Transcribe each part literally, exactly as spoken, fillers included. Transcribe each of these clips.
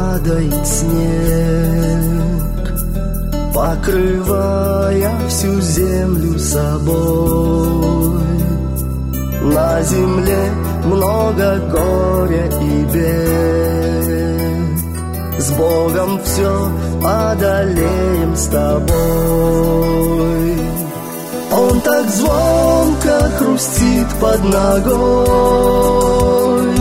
падает снег, покрывая всю землю собой. На земле много горя и бед, с Богом все одолеем с тобой. Он так звонко хрустит под ногой,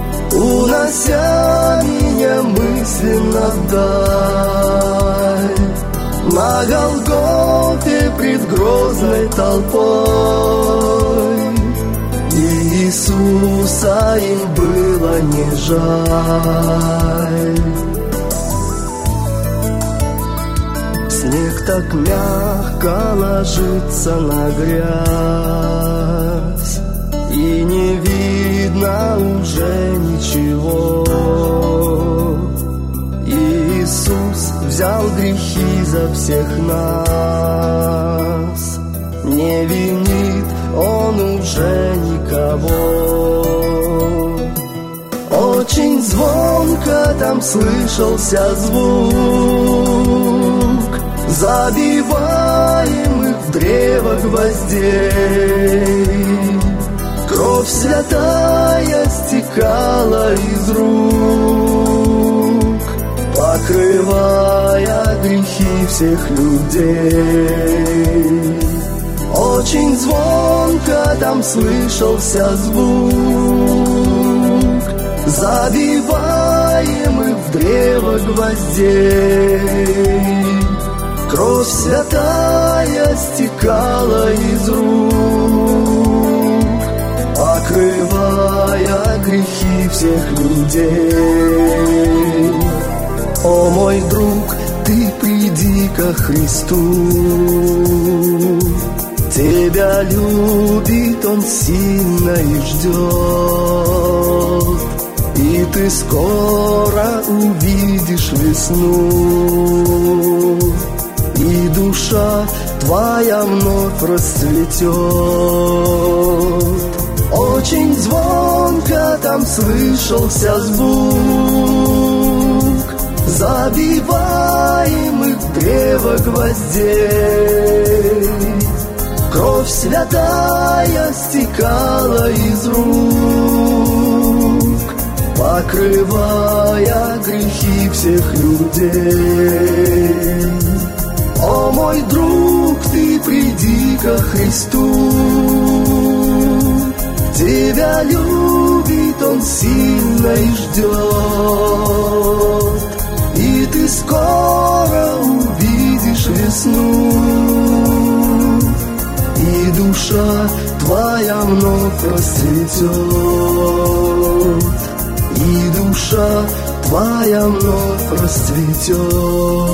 унося меня мысленно вдаль. На Голгофе пред грозной толпой Иисуса им было не жаль. Снег так мягко ложится на грязь, и не видно уже ничего. Иисус взял грехи за всех нас, не винит Он уже никого. Очень звонко там слышался звук забиваемых в древо гвоздей. Кровь святая стекала из рук, покрывая грехи всех людей. Очень звонко там слышался звук забиваемых в древо гвоздей. Кровь святая стекала из рук, покрывая грехи всех людей. О, мой друг, ты приди ко Христу, тебя любит Он сильно и ждет, и ты скоро увидишь весну, и душа твоя вновь расцветет. Очень звонко там слышался звук забиваемых в древо гвоздей. Кровь святая стекала из рук, покрывая грехи всех людей. О, мой друг, ты приди ко Христу, тебя любит Он сильно и ждет, и ты скоро увидишь весну, и душа твоя вновь расцветет, и душа твоя вновь расцветет.